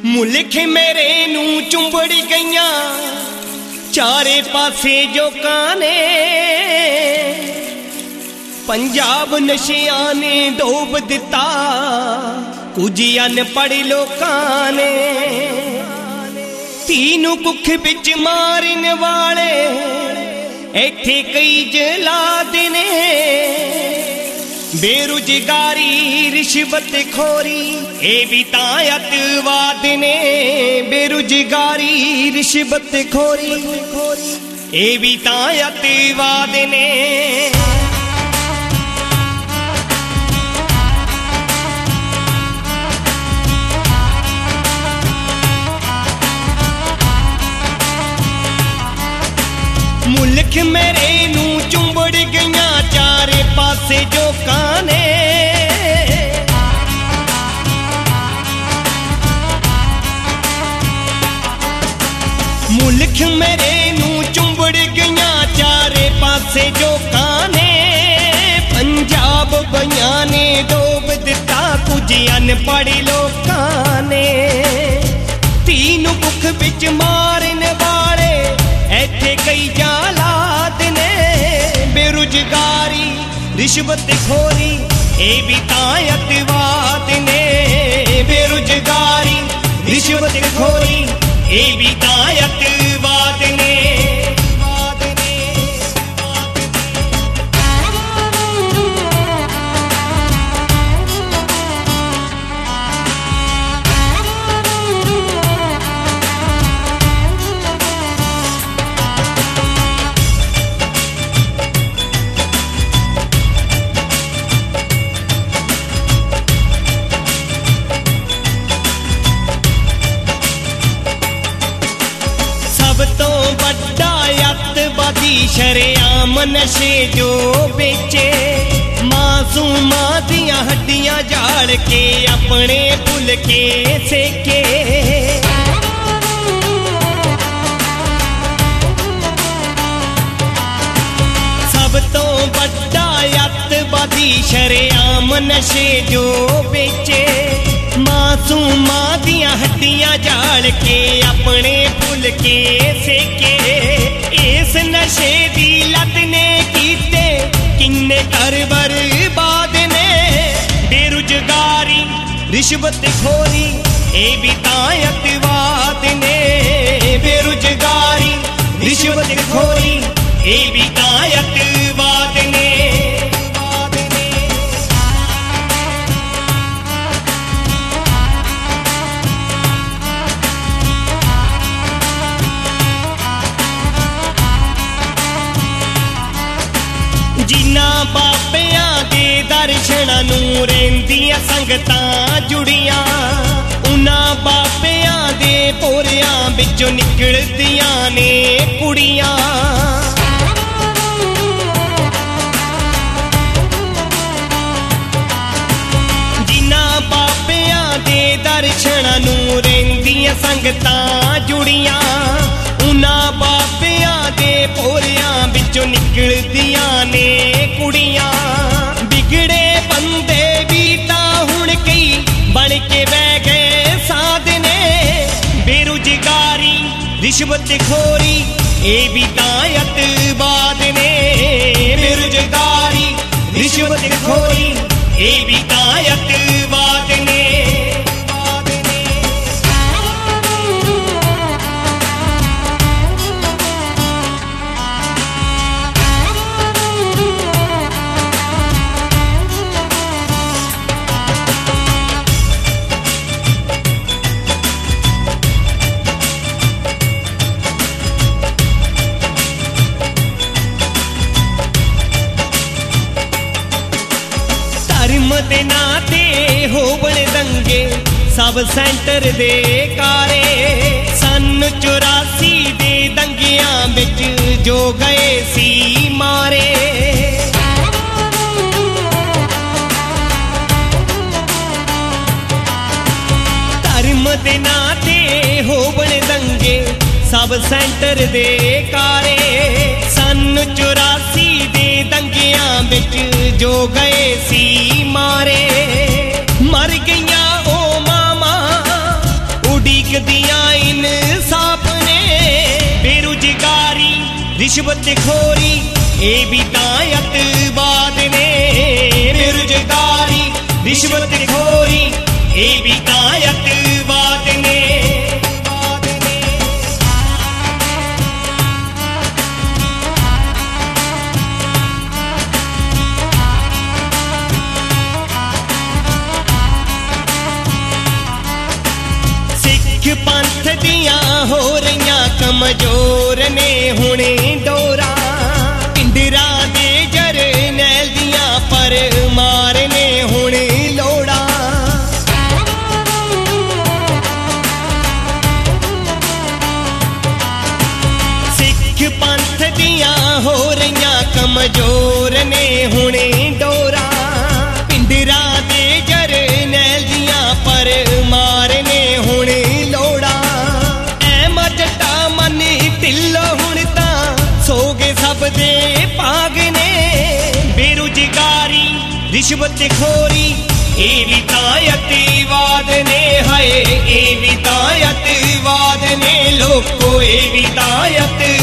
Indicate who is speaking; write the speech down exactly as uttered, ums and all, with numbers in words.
Speaker 1: मुल्ख मेरे नू चुंबड़ गईया चारे पासे जोकां ने, पंजाब नशियां ने डोब दिता कुछ अनपढ़ लोकां ने। तीनों कुख बिच मारन वाले इत्थे कई जलाद ने। बेरोजगारी रिश्वत खोरी ए भी तां अतवाद ने। बेरोजगारी रिश्वत खोरी ए भी तां अतवाद ने। मुल्क मेरे नू चुंबड़ गईया चारे पासे जोकां ने। मुल्क मेरे नू चुंबड़ गईया चारे पासे जोकां ने। पंजाब बइयां ने डोब दिता कुछ अनपढ़ लोकां ने। तीनों कुख बिच मारन वाले इत्थे कई जालाद ने। बेरोजगारी रिश्वत खोरी ए भी तां अतवाद ने। बेरोजगारी रिश्वत खोरी ए भी तां अतवाद ने। शरेआम नशे जो बेचे मासूमा दियां हड्डियां जाड़ के अपने भुल के सेके। सब तो बड़ा अतवादी शरेआम नशे जो बेचे मासूमा दियां हड्डियां जाड़ के अपने भुल के सेके। इस नशे दी लत ने कीते किन्ने घर बर्बाद ने। बेरोजगारी रिश्वत खोरी ए भी तां अतवाद ने। बेरोजगारी रिश्वत खोरी ए भी तां अतवाद ने। जिन्हां बाबियां दे दर्शनां नूं रहिंदियां संगतां जुड़ियां उन्हां बाबियां दे पोरियां विचों निकलदियां ने कुड़ियां। जिन्हां बाबियां दे दर्शनां नूं रहिंदियां संगतां जुड़ियां उन्हां बाबियां दे पोरियां विचों निकलदियां ने कुड़ियां। बिगड़े बंदे भी तां हुण कई बन के बह गए साध ने। बेरोजगारी रिश्वत खोरी ए भी तां अतवाद ने। बेरोजगारी रिश्वत खोरी ए भी तां अतवाद ने। दे नाते होवण दंगे सब सेंटर दे कारे। सन चौरासी दे दंगियां बिच जो गए सी मारे। धर्म दे नाते होवण दंगे सब सेंटर दे कारे। सन चौरासी दे दंगियां बिच जो गए सी मारे। मर गईयां ओ मामा उड़ी ਮੁੱਕਦੀਆਂ ਇਨਸਾਫ ਨੇ। ਬੇਰੁਜ਼ਗਾਰੀ ਰਿਸ਼ਵਤਖੋਰੀ ਇਹ ਵੀ ਤਾਂ ਅੱਤਵਾਦ ਨੇ। ਬੇਰੁਜ਼ਗਾਰੀ ਰਿਸ਼ਵਤਖੋਰੀ ਇਹ ਵੀ ਤਾਂ ਅੱਤਵਾਦ ਨੇ। ਸਿੱਖ ਪੰਥ ਦੀਆਂ ਹੋ ਰਹੀਆਂ ਕਮਜ਼ੋਰ ਨੇ ਹੁਣੇ ਡੋਰਾ। ਪਿੰਡਰਾਂ ਦੇ ਜਰਨੈਲ ਦੀਆਂ ਪਰਮਾਰ ਨੇ ਹੁਣ ਲੋੜਾ। ਸਿੱਖ ਪੰਥ ਦੀਆਂ ਹੋ ਰਹੀਆਂ ਕਮਜ਼ੋਰ ਨੇ ਹੁਣੇ ਡੋਰਾ। ਪਿੰਡਰਾਂ ਦੇ ਜਰਨੈਲ ਦੀਆਂ ਪਰਮਾਰ ਨੇ ਹੁਣ ਲੋੜਾ। ਐ ਮਜਟਾ ਮਨ ਢਿੱਲੋ ਹੁਣ ਤਾਂ ਸੋਗੇ ਸਭ ਦੇ ਭਾਗ ਨੇ। ਬੇਰੁਜ਼ਗਾਰੀ ਰਿਸ਼ਵਤਖੋਰੀ ਇਹ ਵੀ ਤਾਂ ਅੱਤਵਾਦ ਨੇ। ਹਾਏ ਇਹ ਵੀ ਤਾਂ ਅੱਤਵਾਦ ਨੇ ਲੋਕੋ ਇਹ ਵੀ ਤਾਂ ਅੱਤਵਾਦ